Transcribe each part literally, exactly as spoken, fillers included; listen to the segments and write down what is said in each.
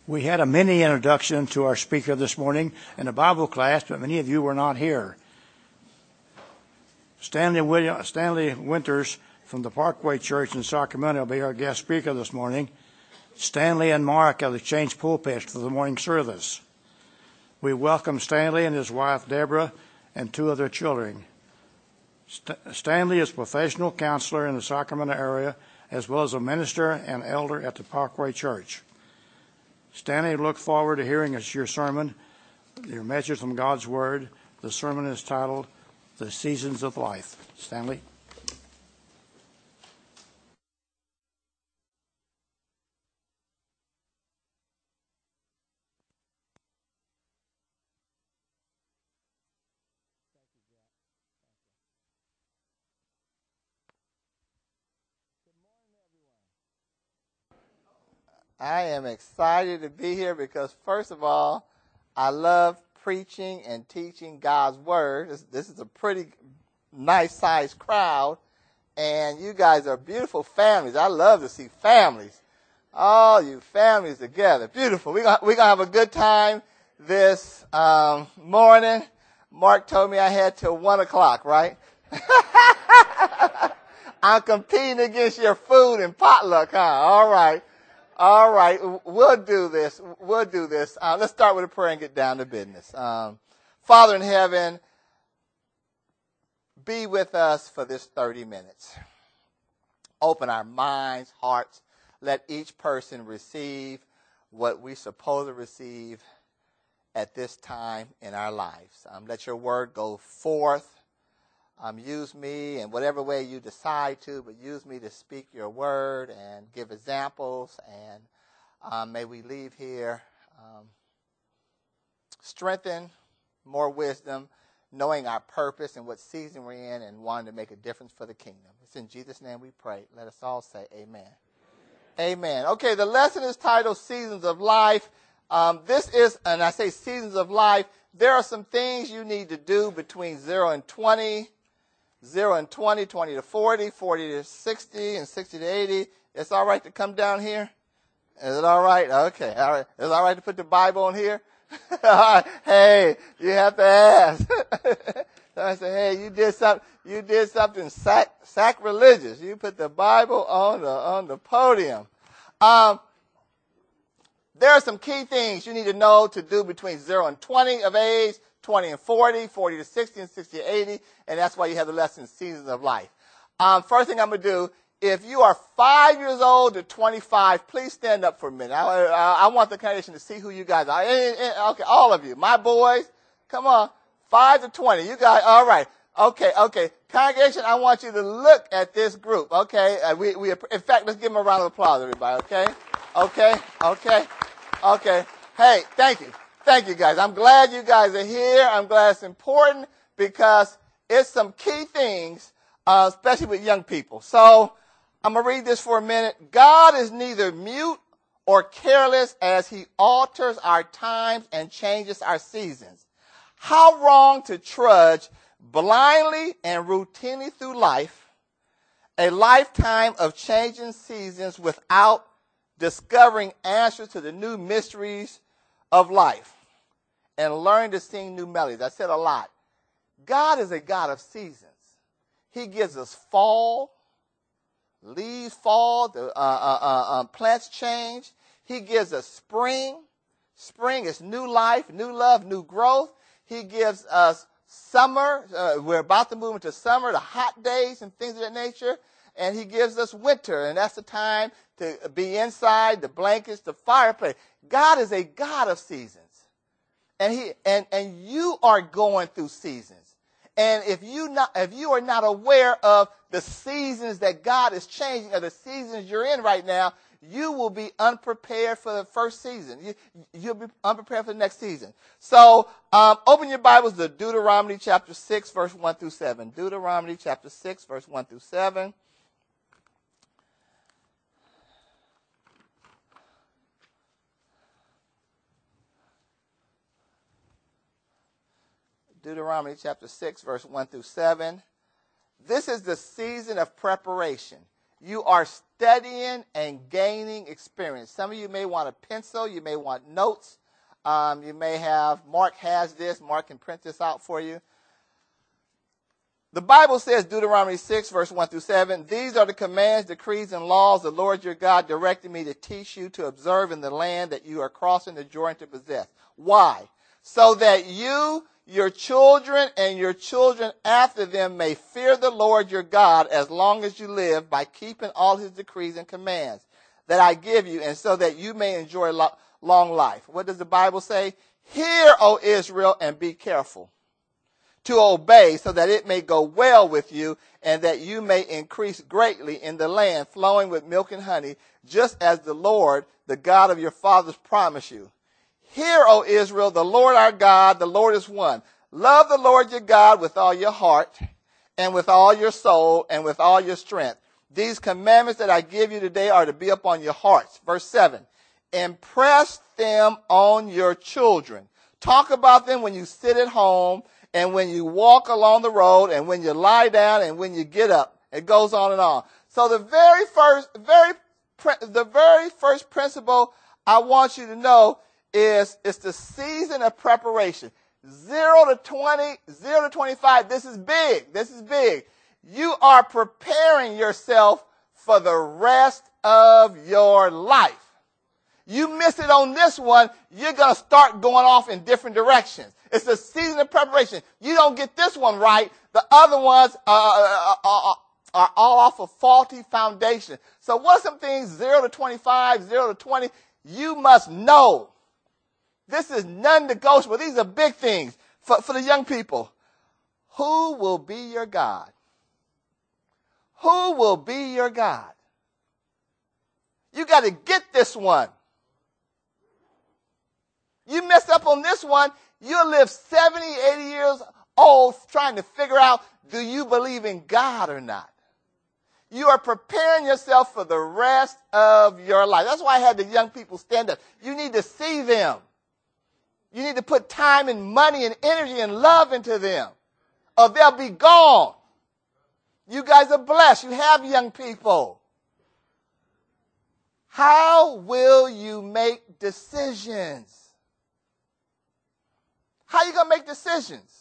We had a mini introduction to our speaker this morning in a Bible class, but many of you were not here. Stanley, William, Stanley Winters from the Parkway Church in Sacramento will be our guest speaker this morning. Stanley and Mark have changed pulpits for the morning service. We welcome Stanley and his wife Deborah and two of their children. St- Stanley is a professional counselor in the Sacramento area, as well as a minister and elder at the Parkway Church. Stanley, look forward to hearing your sermon, your message from God's Word. The sermon is titled, The Seasons of Life. Stanley. I am excited to be here because, first of all, I love preaching and teaching God's Word. This, this is a pretty nice-sized crowd, and you guys are beautiful families. I love to see families. All you families together. Beautiful. We're going we're gonna have a good time this um, morning. Mark told me I had till one o'clock, right? I'm competing against your food and potluck, huh? All right. All right, we'll do this. We'll do this. Uh, let's start with a prayer and get down to business. Um, Father in heaven, be with us for this thirty minutes. Open our minds, hearts. Let each person receive what we're supposed to receive at this time in our lives. Um, let your word go forth. Um, use me in whatever way you decide to, but use me to speak your word and give examples. And um, may we leave here um, strengthened, more wisdom, knowing our purpose and what season we're in and wanting to make a difference for the kingdom. It's in Jesus' name we pray. Let us all say amen. Amen. Okay, the lesson is titled Seasons of Life. Um, this is, and I say seasons of life, there are some things you need to do between zero and twenty. zero and twenty, twenty to forty, forty to sixty, and sixty to eighty. It's all right to come down here? Is it all right? Okay. All right. Is it all right to put the Bible on here? Hey, you have to ask. So I say, hey, you did something, you did something sac- sacrilegious. You put the Bible on the, on the podium. Um, there are some key things you need to know to do between zero and twenty of age, twenty and forty, forty to sixty, and sixty to eighty, and that's why you have the lesson Seasons of Life. Um, first thing I'm going to do, if you are five years old to twenty-five, please stand up for a minute. I, I, I want the congregation to see who you guys are. Okay, all of you, my boys, come on, five to twenty, you guys, all right. Okay, okay, congregation, I want you to look at this group, okay? Uh, we, we, in fact, let's give them a round of applause, everybody, okay? Okay, okay, okay. Hey, thank you. Thank you, guys. I'm glad you guys are here. I'm glad it's important because it's some key things, uh, especially with young people. So I'm going to read this for a minute. God is neither mute or careless as he alters our times and changes our seasons. How wrong to trudge blindly and routinely through life, a lifetime of changing seasons without discovering answers to the new mysteries of life and learn to sing new melodies. I said a lot. God is a God of seasons. He gives us fall, leaves fall, the uh, uh, uh, uh, plants change. He gives us spring. Spring is new life, new love, new growth. He gives us summer. Uh, we're about to move into summer, the hot days and things of that nature. And he gives us winter, and that's the time to be inside, the blankets, the fireplace. God is a God of seasons. And he and, and you are going through seasons. And if you not if you are not aware of the seasons that God is changing, or the seasons you're in right now, you will be unprepared for the first season. You, you'll be unprepared for the next season. So um, open your Bibles to Deuteronomy chapter six, verse one through seven. Deuteronomy chapter six, verse one through seven. Deuteronomy chapter six, verse one through seven. This is the season of preparation. You are studying and gaining experience. Some of you may want a pencil. You may want notes. Um, you may have, Mark has this. Mark can print this out for you. The Bible says, Deuteronomy six, verse one through seven, these are the commands, decrees, and laws the Lord your God directed me to teach you to observe in the land that you are crossing the Jordan to possess. Why? So that you, your children, and your children after them may fear the Lord your God as long as you live by keeping all his decrees and commands that I give you, and so that you may enjoy lo- long life. What does the Bible say? Hear, O Israel, and be careful to obey, so that it may go well with you, and that you may increase greatly in the land flowing with milk and honey, just as the Lord, the God of your fathers, promised you. Hear, O Israel, the Lord our God, the Lord is one. Love the Lord your God with all your heart, and with all your soul, and with all your strength. These commandments that I give you today are to be upon your hearts. Verse seven, impress them on your children. Talk about them when you sit at home, and when you walk along the road, and when you lie down, and when you get up. It goes on and on. So the very first, very, the very first principle I want you to know is it's the season of preparation. Zero to twenty, zero to twenty-five. This is big. This is big. You are preparing yourself for the rest of your life. You miss it on this one, you're going to start going off in different directions. It's a season of preparation. You don't get this one right, the other ones are, are, are all off a faulty foundation. So what are some things, zero to twenty-five, zero to twenty, you must know. This is non-negotiable. These are big things for, for the young people. Who will be your God? Who will be your God? You got to get this one. You mess up on this one, you'll live seventy, eighty years old trying to figure out, do you believe in God or not? You are preparing yourself for the rest of your life. That's why I had the young people stand up. You need to see them. You need to put time and money and energy and love into them, or they'll be gone. You guys are blessed. You have young people. How will you make decisions? How are you going to make decisions?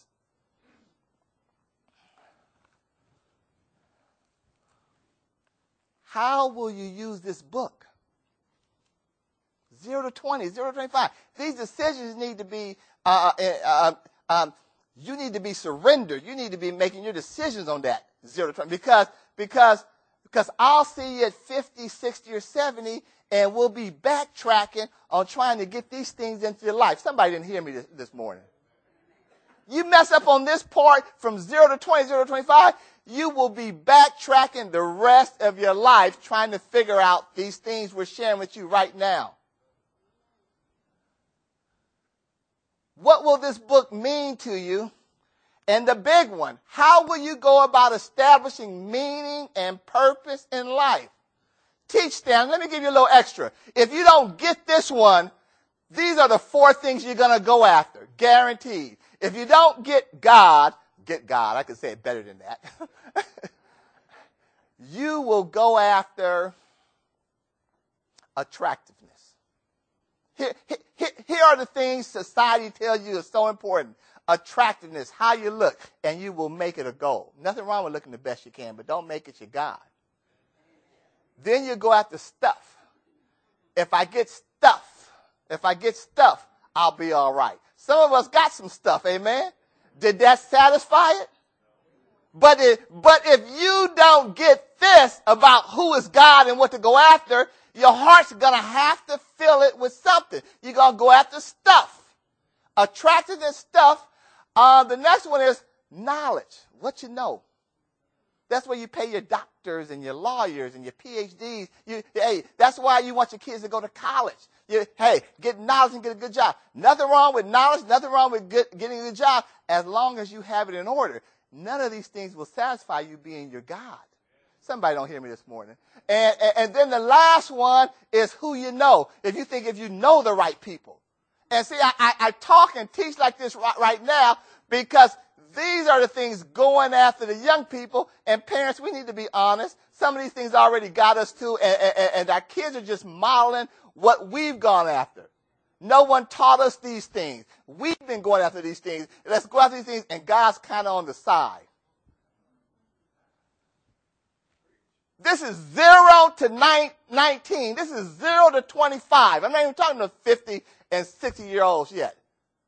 How will you use this book? Zero to twenty, zero to twenty-five. These decisions need to be, uh, uh, um, you need to be surrendered. You need to be making your decisions on that zero to twenty. Because, because, because I'll see you at fifty, sixty, or seventy, and we'll be backtracking on trying to get these things into your life. Somebody didn't hear me this, this morning. You mess up on this part from zero to twenty, zero to twenty-five, you will be backtracking the rest of your life trying to figure out these things we're sharing with you right now. What will this book mean to you? And the big one, how will you go about establishing meaning and purpose in life? Teach them. Let me give you a little extra. If you don't get this one, these are the four things you're going to go after, guaranteed. If you don't get God, get God, I could say it better than that. You will go after attractiveness. Here, here, here are the things society tells you is so important. Attractiveness, how you look, and you will make it a goal. Nothing wrong with looking the best you can, but don't make it your God. Then you go after stuff. If I get stuff, if I get stuff, I'll be all right. Some of us got some stuff, amen? Did that satisfy it? But if, but if you don't get this about who is God and what to go after, your heart's going to have to fill it with something. You're going to go after stuff. Attractiveness stuff. Uh, the next one is knowledge, what you know. That's where you pay your doctors and your lawyers and your P H Ds. You, hey, that's why you want your kids to go to college. You, hey, get knowledge and get a good job. Nothing wrong with knowledge, nothing wrong with good, getting a good job, as long as you have it in order. None of these things will satisfy you being your God. Somebody don't hear me this morning. And, and, and then the last one is who you know. If you think if you know the right people. And see, I, I, I talk and teach like this right, right now because These are the things going after the young people. And parents, we need to be honest. Some of these things already got us too, and, and, and our kids are just modeling what we've gone after. No one taught us these things. We've been going after these things. Let's go after these things, and God's kind of on the side. This is zero to nineteen. This is zero to twenty-five. I'm not even talking to fifty and sixty-year-olds yet.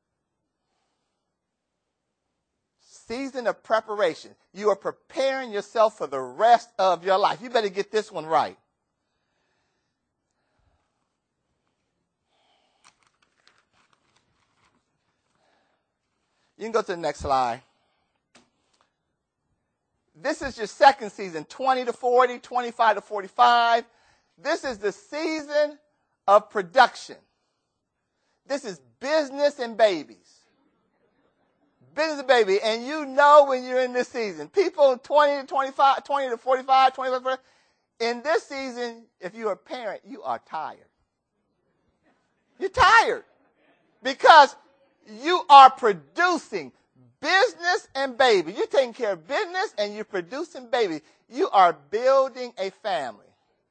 Season of preparation. You are preparing yourself for the rest of your life. You better get this one right. You can go to the next slide. This is your second season, twenty to forty, twenty-five to forty-five. This is the season of production. This is business and babies. Business and baby. And you know when you're in this season. People twenty to twenty-five, twenty to forty-five, twenty-five, forty, in this season, if you're a parent, you are tired. You're tired. Because you are producing business and baby. You're taking care of business and you're producing baby. You are building a family.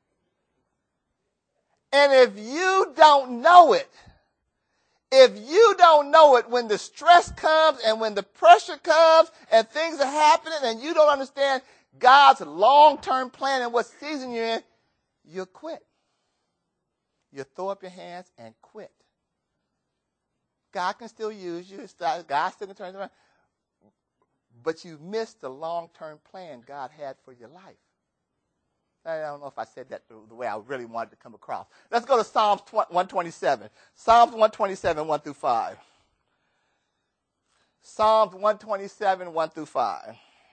And if you don't know it, if you don't know it when the stress comes and when the pressure comes and things are happening and you don't understand God's long-term plan and what season you're in, you'll quit. You'll throw up your hands and quit. God can still use you. God still can turn it around. But you missed the long-term plan God had for your life. I don't know if I said that the way I really wanted to come across. Let's go to Psalms one twenty-seven. Psalms one twenty-seven, one through five. Psalms one twenty-seven, one through five.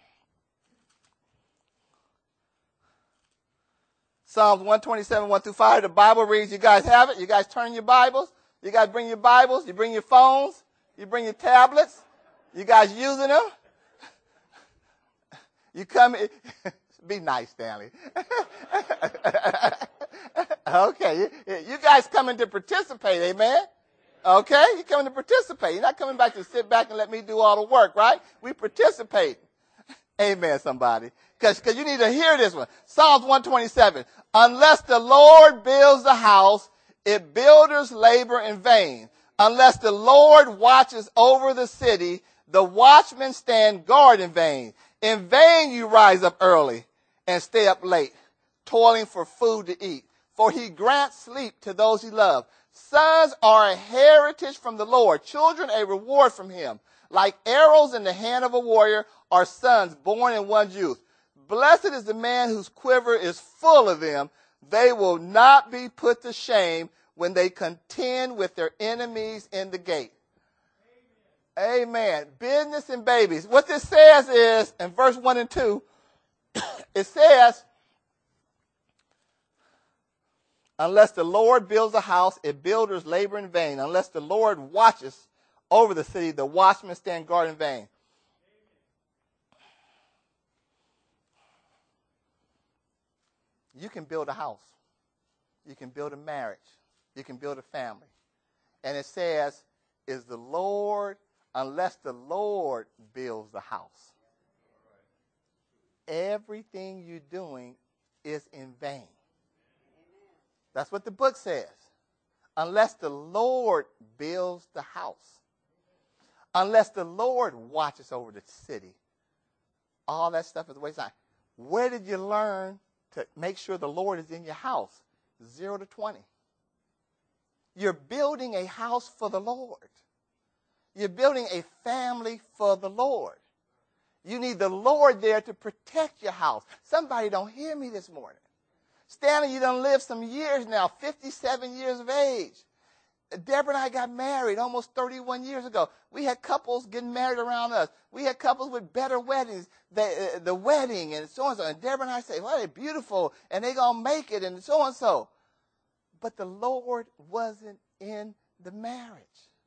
Psalms one twenty-seven, one through five. The Bible reads, you guys have it? You guys turn your Bibles? You guys bring your Bibles? You bring your phones? You bring your tablets? You guys using them? You come... Be nice, Stanley. Okay. You, you guys coming to participate, amen? Okay? You're coming to participate. You're not coming back to sit back and let me do all the work, right? We participate. Amen, somebody. Because you need to hear this one. Psalms one twenty-seven. Unless the Lord builds the house, its builders labor in vain. Unless the Lord watches over the city, the watchmen stand guard in vain. In vain you rise up early and stay up late, toiling for food to eat. For he grants sleep to those he loves. Sons are a heritage from the Lord, children a reward from him. Like arrows in the hand of a warrior are sons born in one's youth. Blessed is the man whose quiver is full of them. They will not be put to shame when they contend with their enemies in the gate. Amen. Amen. Business and babies. What this says is, in verse one and two, it says, unless the Lord builds a house, its builders labor in vain. Unless the Lord watches over the city, the watchmen stand guard in vain. You can build a house. You can build a marriage. You can build a family. And it says, is the Lord, unless the Lord builds the house. Everything you're doing is in vain. That's what the book says. Unless the Lord builds the house. Unless the Lord watches over the city. All that stuff is a waste of time. Where did you learn to make sure the Lord is in your house? Zero to twenty. You're building a house for the Lord. You're building a family for the Lord. You need the Lord there to protect your house. Somebody don't hear me this morning. Stanley, you done lived some years now, fifty-seven years of age. Deborah and I got married almost thirty-one years ago. We had couples getting married around us. We had couples with better weddings, the, uh, the wedding and so and so. And Deborah and I say, well, they're beautiful and they're going to make it and so and so. But the Lord wasn't in the marriage.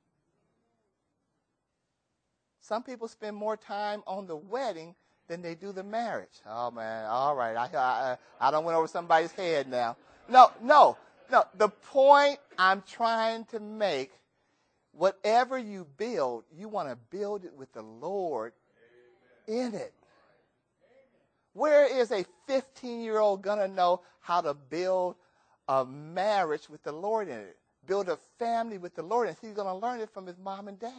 Some people spend more time on the wedding than they do the marriage. Oh, man, all right. I, I, I don't went over somebody's head now. No, no, no. The point I'm trying to make, whatever you build, you want to build it with the Lord in it. Where is a fifteen-year-old going to know how to build a marriage with the Lord in it? Build a family with the Lord in it? He's going to learn it from his mom and dad.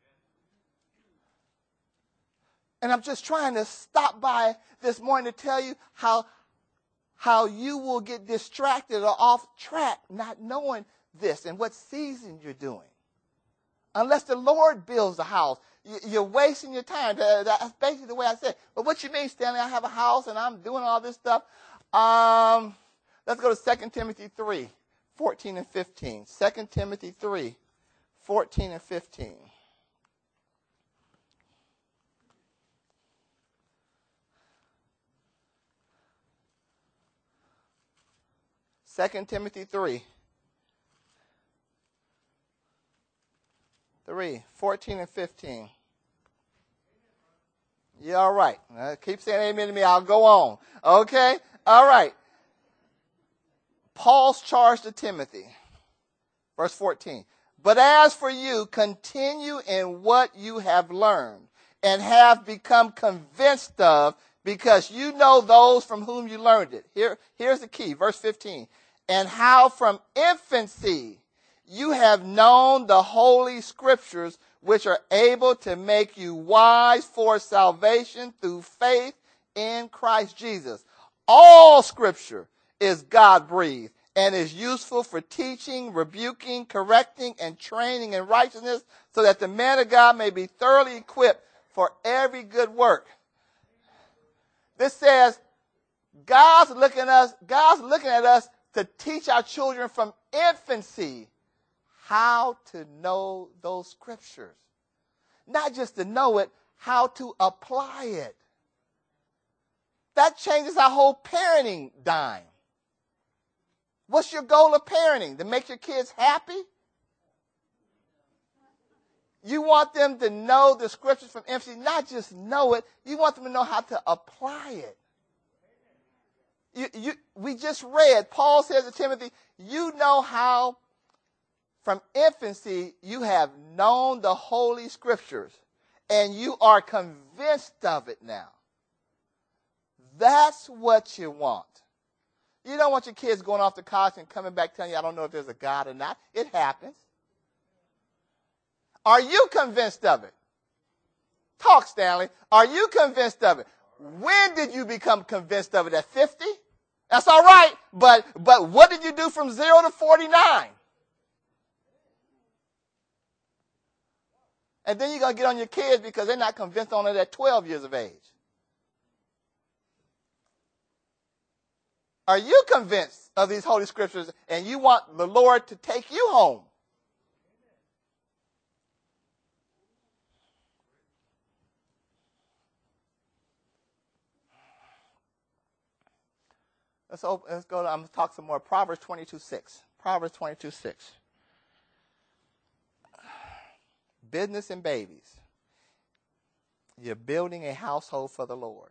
And I'm just trying to stop by this morning to tell you how, how you will get distracted or off track not knowing this and what season you're doing. Unless the Lord builds a house, you're wasting your time. That's basically the way I said it. But what you mean, Stanley? I have a house and I'm doing all this stuff. Um, let's go to Second Timothy three, fourteen and fifteen. Second Timothy three, fourteen and fifteen. Second Timothy three. three, fourteen and fifteen. Yeah, all right. Uh, keep saying amen to me. I'll go on. Okay? All right. Paul's charge to Timothy. Verse fourteen. But as for you, continue in what you have learned and have become convinced of, because you know those from whom you learned it. Here, here's the key. Verse fifteen. And how from infancy you have known the holy scriptures, which are able to make you wise for salvation through faith in Christ Jesus. All scripture is God-breathed and is useful for teaching, rebuking, correcting, and training in righteousness, so that the man of God may be thoroughly equipped for every good work. This says God's looking at us, God's looking at us to teach our children from infancy how to know those scriptures. Not just to know it, how to apply it. That changes our whole parenting dime. What's your goal of parenting? To make your kids happy? You want them to know the scriptures from infancy, not just know it. You want them to know how to apply it. You, you, we just read, Paul says to Timothy, you know how from infancy you have known the holy scriptures, and you are convinced of it now. That's what you want. You don't want your kids going off to college and coming back telling you, I don't know if there's a God or not. It happens. Are you convinced of it? Talk, Stanley. Are you convinced of it? When did you become convinced of it? At fifty? That's all right, but but what did you do from zero to forty-nine? And then you're going to get on your kids because they're not convinced on it at twelve years of age. Are you convinced of these holy scriptures and you want the Lord to take you home? Let's, open, let's go to, I'm going to talk some more. Proverbs twenty-two six. Proverbs twenty-two six. Business and babies. You're building a household for the Lord.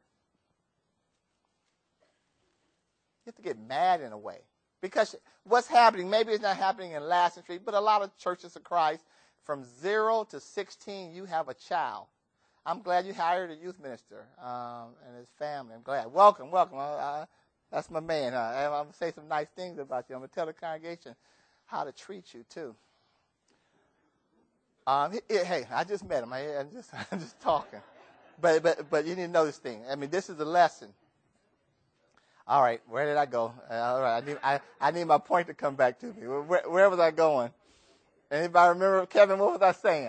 You have to get mad in a way. Because what's happening, maybe it's not happening in Lassen Street, but a lot of churches of Christ, from zero to sixteen, you have a child. I'm glad you hired a youth minister um, and his family. I'm glad. Welcome, welcome. Uh, uh, that's my man. Uh, I'm going to say some nice things about you. I'm going to tell the congregation how to treat you, too. Um, he, he, hey, I just met him. I, I'm just, I'm just talking. But, but, but you need to know this thing. I mean, this is a lesson. All right, where did I go? Uh, all right, I need, I, I need my point to come back to me. Where, where was I going? Anybody remember, Kevin, what was I saying?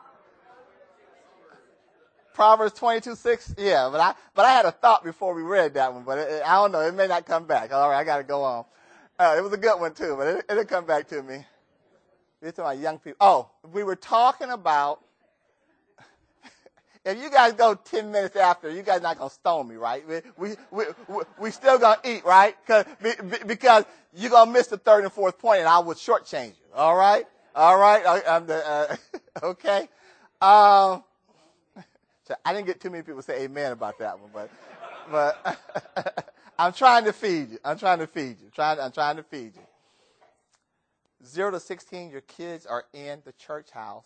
Proverbs twenty-two six? Yeah, but I, but I had a thought before we read that one, but it, it, I don't know. It may not come back. All right, I got to go on. Uh, it was a good one, too, but it, it'll come back to me. We're talking about young people. Oh, we were talking about, if you guys go ten minutes after, you guys not going to stone me, right? We, we, we, we, we still going to eat, right? Cause, because you're going to miss the third and fourth point, and I would shortchange you. All right? All right? I, I'm the, uh, okay? Um, so I didn't get too many people say amen about that one, but, but I'm trying to feed you. I'm trying to feed you. Trying, I'm trying to feed you. Zero to sixteen, your kids are in the church house,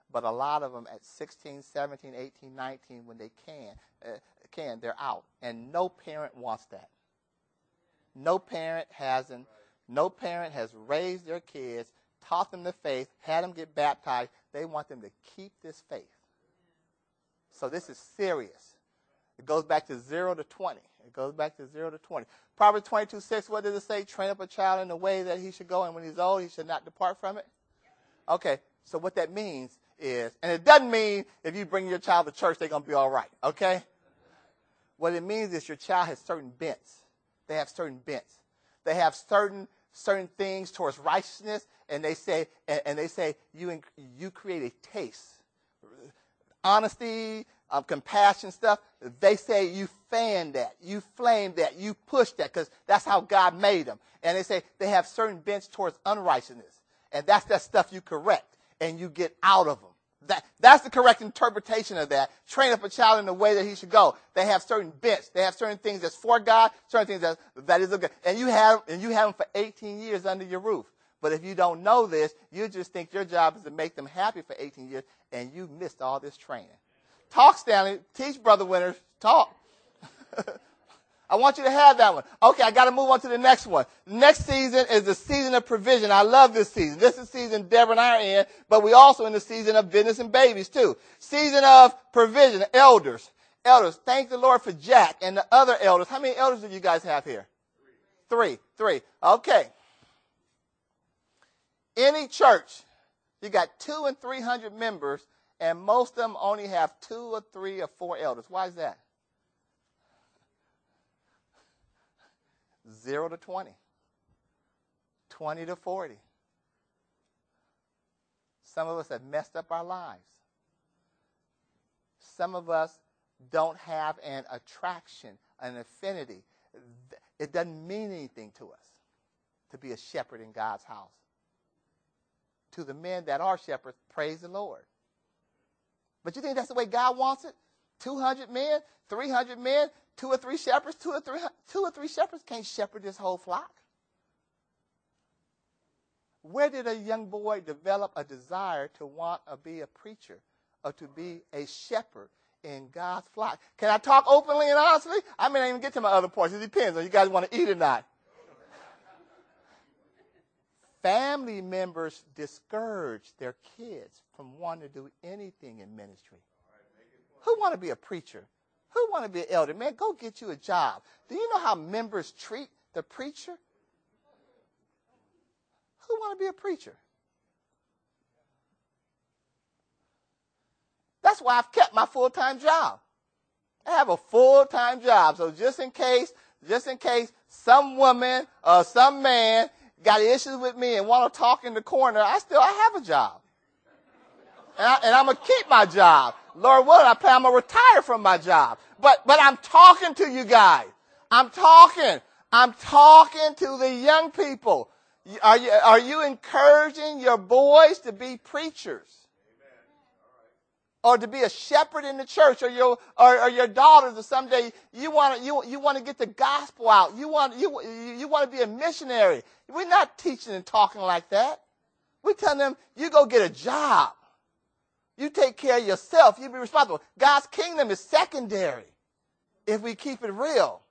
But a lot of them at sixteen, seventeen, eighteen, nineteen, when they can, uh, can, they're out. And no parent wants that. No parent hasn't, no parent has raised their kids, taught them the faith, had them get baptized. They want them to keep this faith. So this is serious. It goes back to zero to twenty. It goes back to zero to twenty. Proverbs twenty-two six, what does it say? Train up a child in the way that he should go, and when he's old, he should not depart from it. Okay, so what that means is, and it doesn't mean if you bring your child to church, they're going to be all right, okay? What it means is your child has certain bents. They have certain bents. They have certain certain things towards righteousness, and they say, and, and they say you you create a taste, honesty, um, compassion stuff. They say you fan that, you flame that, you push that, because that's how God made them. And they say they have certain bents towards unrighteousness, and that's that stuff you correct and you get out of them. That, that's the correct interpretation of that. Train up a child in the way that he should go. They have certain bents. They have certain things that's for God, certain things that, that is good. And you have, and you have them for eighteen years under your roof. But if you don't know this, you just think your job is to make them happy for eighteen years, and you missed all this training. Talk, Stanley. Teach, Brother Winters. Talk. I want you to have that one. Okay, I got to move on to the next one. Next season is the season of provision. I love this season. This is the season Deborah and I are in, but we also in the season of business and babies too. Season of provision. Elders. Elders. Thank the Lord for Jack and the other elders. How many elders do you guys have here? Three. Three. Okay. Any church, you got two and three hundred members, and most of them only have two or three or four elders. Why is that? Zero to twenty. twenty to forty. Some of us have messed up our lives. Some of us don't have an attraction, an affinity. It doesn't mean anything to us to be a shepherd in God's house. To the men that are shepherds, praise the Lord. But you think that's the way God wants it? two hundred men, three hundred men, two or three shepherds, two or three, two or three shepherds can't shepherd this whole flock. Where did a young boy develop a desire to want to be a preacher or to be a shepherd in God's flock? Can I talk openly and honestly? I may not even get to my other points. It depends on you guys want to eat or not. Family members discourage their kids from wanting to do anything in ministry. Who want to be a preacher? Who want to be an elder? Man, go get you a job. Do you know how members treat the preacher? Who want to be a preacher? That's why I've kept my full-time job. I have a full-time job. So just in case, just in case some woman or some man got issues with me and want to talk in the corner, I still I have a job. And, I, and I'm going to keep my job. Lord willing, I plan I'm going to retire from my job. But, but I'm talking to you guys. I'm talking. I'm talking to the young people. Are you, are you encouraging your boys to be preachers? Or to be a shepherd in the church, or your or, or your daughters, or someday you want to you you want to get the gospel out. You want you you want to be a missionary. We're not teaching and talking like that. We're telling them you go get a job. You take care of yourself. You be responsible. God's kingdom is secondary if we keep it real.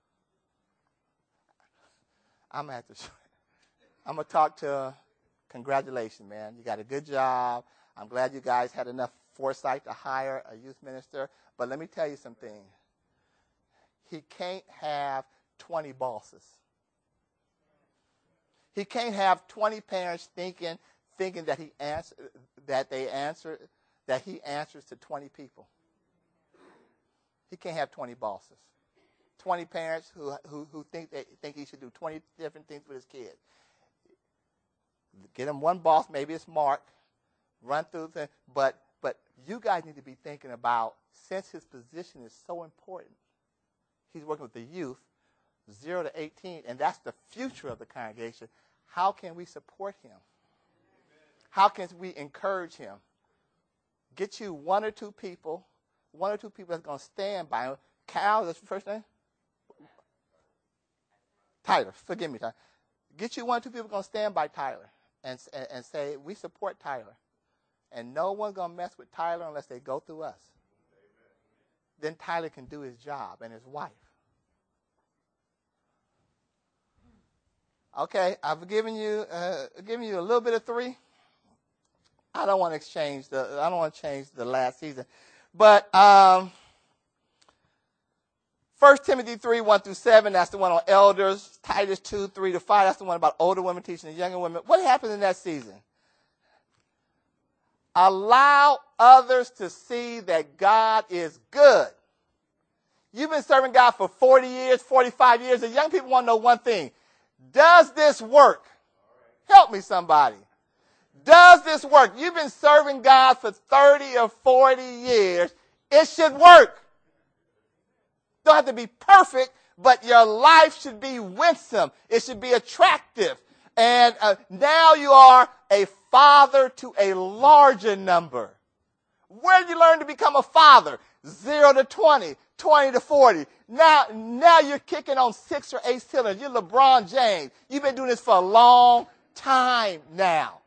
I'm gonna have to. I'm gonna talk to. Congratulations, man. You got a good job. I'm glad you guys had enough foresight to hire a youth minister. But let me tell you something. He can't have twenty bosses. He can't have twenty parents thinking thinking that he answer that they answer that he answers to twenty people. He can't have twenty bosses. twenty parents who who, who think they think he should do twenty different things with his kids. Get him one boss, maybe it's Mark. Run through the but But you guys need to be thinking about, since his position is so important, he's working with the youth, zero to eighteen, and that's the future of the congregation. How can we support him? How can we encourage him? Get you one or two people, one or two people that's going to stand by him. Cal, that's your first name? Tyler, forgive me, Tyler. Get you one or two people going to stand by Tyler and, and, and say, we support Tyler. And no one's going to mess with Tyler unless they go through us. Then Tyler can do his job and his wife. Okay, I've given you uh, given you a little bit of three. I don't want to exchange the I don't want to change the last season, but um, First Timothy three one through seven. That's the one on elders. Titus two three to five. That's the one about older women teaching the younger women. What happened in that season? Allow others to see that God is good. You've been serving God for forty years, forty-five years, and young people want to know one thing. Does this work? Help me, somebody. Does this work? You've been serving God for thirty or forty years. It should work. Don't have to be perfect, but your life should be winsome. It should be attractive. And uh, now you are a father to a larger number. Where did you learn to become a father? Zero to twenty, twenty to forty. Now, now you're kicking on six or eight cylinders. You're LeBron James. You've been doing this for a long time now.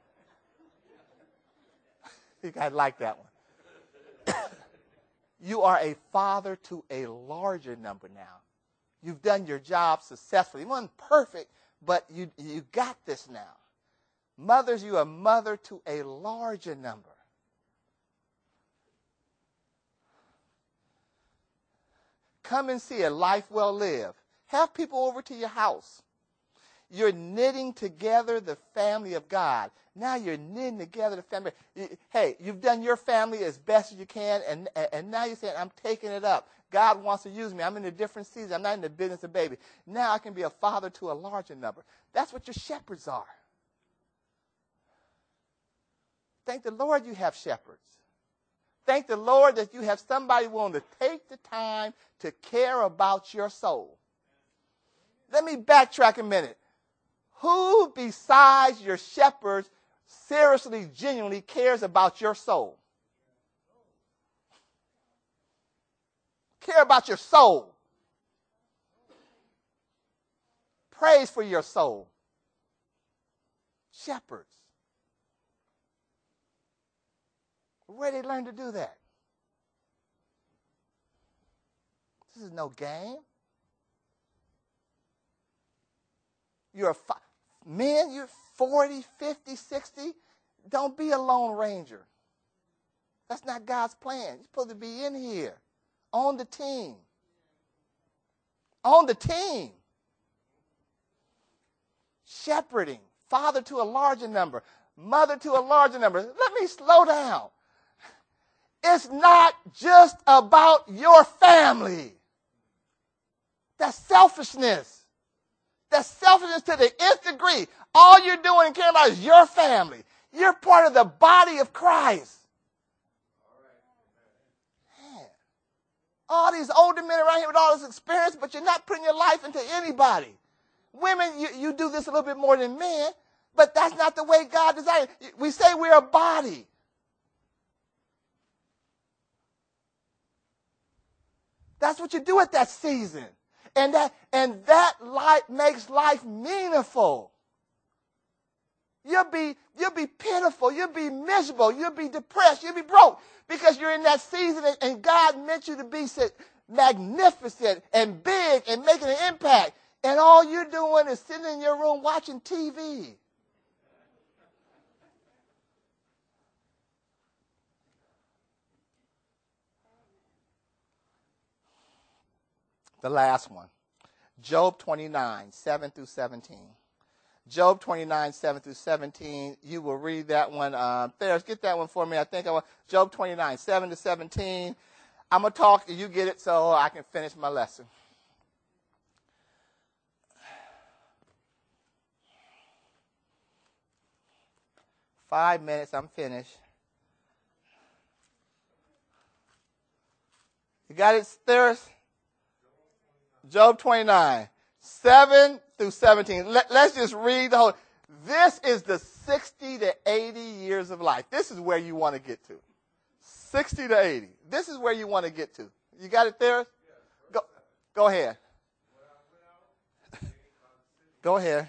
You guys like that one. You are a father to a larger number now. You've done your job successfully. It wasn't perfect, but you, you got this now. Mothers, you are a mother to a larger number. Come and see a life well lived. Have people over to your house. You're knitting together the family of God. Now you're knitting together the family. Hey, you've done your family as best as you can, and, and now you're saying, I'm taking it up. God wants to use me. I'm in a different season. I'm not in the business of baby. Now I can be a father to a larger number. That's what your shepherds are. Thank the Lord you have shepherds. Thank the Lord that you have somebody willing to take the time to care about your soul. Let me backtrack a minute. Who besides your shepherds seriously, genuinely cares about your soul? Care about your soul. Praise for your soul. Shepherds. Where did they learn to do that? This is no game. You're a fi- men, you're forty, fifty, sixty. Don't be a lone ranger. That's not God's plan. You're supposed to be in here, on the team. On the team. Shepherding. Father to a larger number. Mother to a larger number. Let me slow down. It's not just about your family. That's selfishness. That's selfishness to the nth degree. All you're doing and caring about is your family. You're part of the body of Christ. Man. All these older men around here with all this experience, but you're not putting your life into anybody. Women, you, you do this a little bit more than men, but that's not the way God designed it. We say we're a body. That's what you do at that season. And that and that life makes life meaningful. You'll be, you'll be pitiful. You'll be miserable. You'll be depressed. You'll be broke because you're in that season and, and God meant you to be magnificent and big and making an impact. And all you're doing is sitting in your room watching T V. The last one, Job twenty-nine, seven through seventeen. Job twenty-nine, seven through seventeen. You will read that one. Uh, Ferris, get that one for me. I think I want Job twenty-nine, seven to seventeen. I'm going to talk, you get it so I can finish my lesson. Five minutes, I'm finished. You got it, Ferris? Job twenty-nine, seven through seventeen. Let, let's just read the whole. This is the sixty to eighty years of life. This is where you want to get to. sixty to eighty. This is where you want to get to. You got it there? Go, go ahead. Go ahead.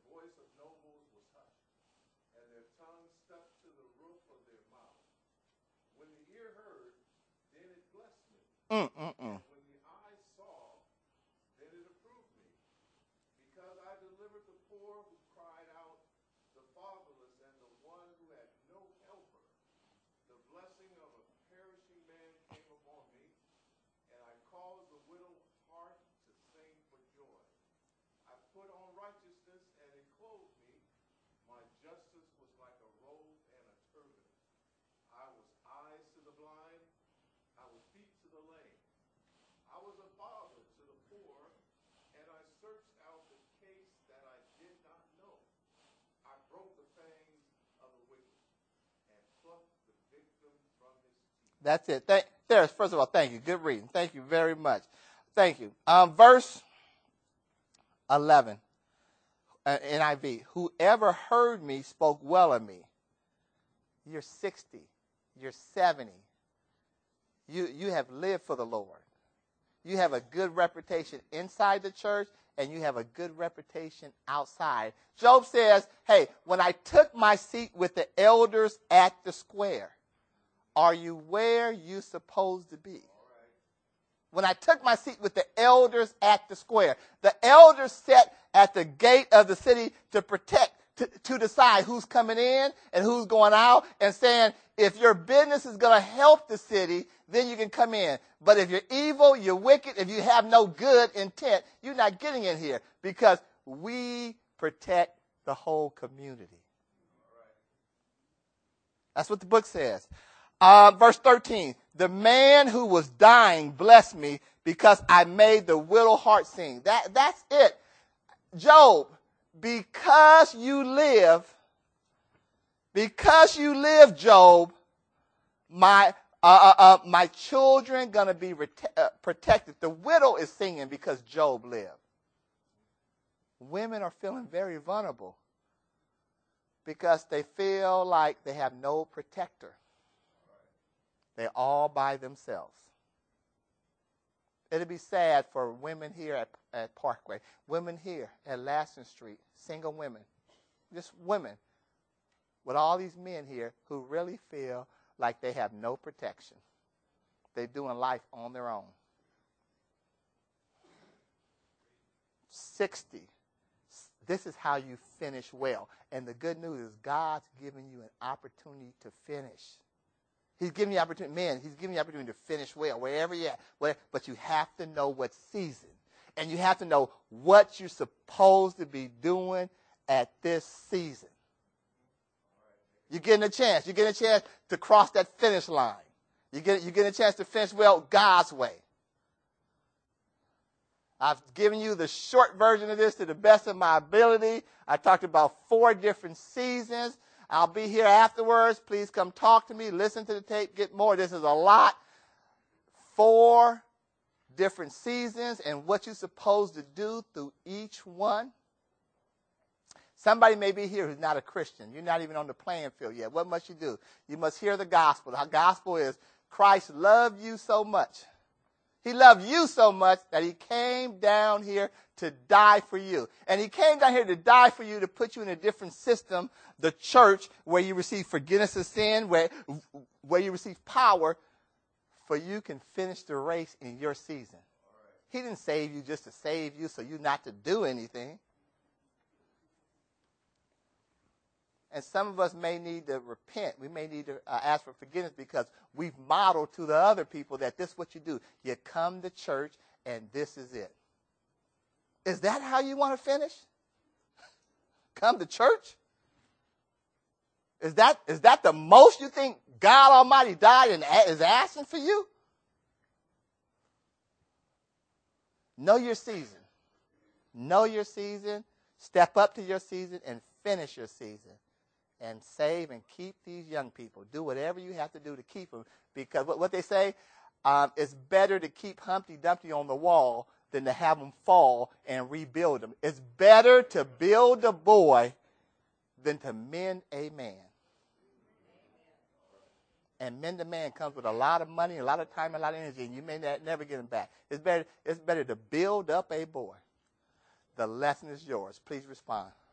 voice of nobles was hushed, and their tongues stuck to the roof of their mouth. When the ear heard, then it blessed me. Mm, mm, mm. And when the eye saw, then it approved me. Because I delivered the poor who cried out, the fatherless, and the one who had no helper. The blessing of a perishing man came upon me, and I caused the widow's heart to sing for joy. I put on righteousness, and it clothed me. My justice was like a robe and a turban. I was eyes to the blind. I was feet to the lame. I was a father to the poor, and I searched out the case that I did not know. I broke the fangs of the wicked and plucked the victim from his teeth. That's it. Thank, there's, first of all, thank you. Good reading. Thank you very much. Thank you. Um, verse eleven, uh, N I V. Whoever heard me spoke well of me. You're sixty. You're seventy. You, you have lived for the Lord. You have a good reputation inside the church, and you have a good reputation outside. Job says, hey, when I took my seat with the elders at the square, are you where you're supposed to be? When I took my seat with the elders at the square, the elders sat at the gate of the city to protect, to, to decide who's coming in and who's going out, and saying, if your business is going to help the city, then you can come in. But if you're evil, you're wicked, if you have no good intent, you're not getting in here, because we protect the whole community. That's what the book says. Uh, verse thirteen, the man who was dying blessed me because I made the widow heart sing. That, that's it. Job, because you live, because you live, Job, my uh, uh, uh, my children gonna be rete- uh, protected. The widow is singing because Job lived. Women are feeling very vulnerable because they feel like they have no protector. They're all by themselves. It'd be sad for women here at, at Parkway, women here at Laston Street, single women, just women, with all these men here who really feel like they have no protection. They're doing life on their own. sixty. This is how you finish well. And the good news is God's giving you an opportunity to finish. He's giving you opportunity, man, he's giving you opportunity to finish well, wherever you're at. Where, but you have to know what season. And you have to know what you're supposed to be doing at this season. You're getting a chance. You're getting a chance to cross that finish line. You get, you're getting a chance to finish well God's way. I've given you the short version of this to the best of my ability. I talked about four different seasons. I'll be here afterwards. Please come talk to me. Listen to the tape. Get more. This is a lot. Four different seasons and what you're supposed to do through each one. Somebody may be here who's not a Christian. You're not even on the playing field yet. What must you do? You must hear the gospel. The gospel is Christ loved you so much. He loved you so much that he came down here to die for you. And he came down here to die for you to put you in a different system, the church, where you receive forgiveness of sin, where, where you receive power, for you can finish the race in your season. He didn't save you just to save you so you not to do anything. And some of us may need to repent. We may need to uh, ask for forgiveness because we've modeled to the other people that this is what you do. You come to church and this is it. Is that how you want to finish? Come to church? Is that, is that the most you think God Almighty died and is asking for you? Know your season. Know your season. Step up to your season and finish your season. And save and keep these young people. Do whatever you have to do to keep them. Because what, what they say, um, it's better to keep Humpty Dumpty on the wall than to have them fall and rebuild them. It's better to build a boy than to mend a man. And mend a man comes with a lot of money, a lot of time, a lot of energy, and you may not, never get him back. It's better, it's better to build up a boy. The lesson is yours. Please respond.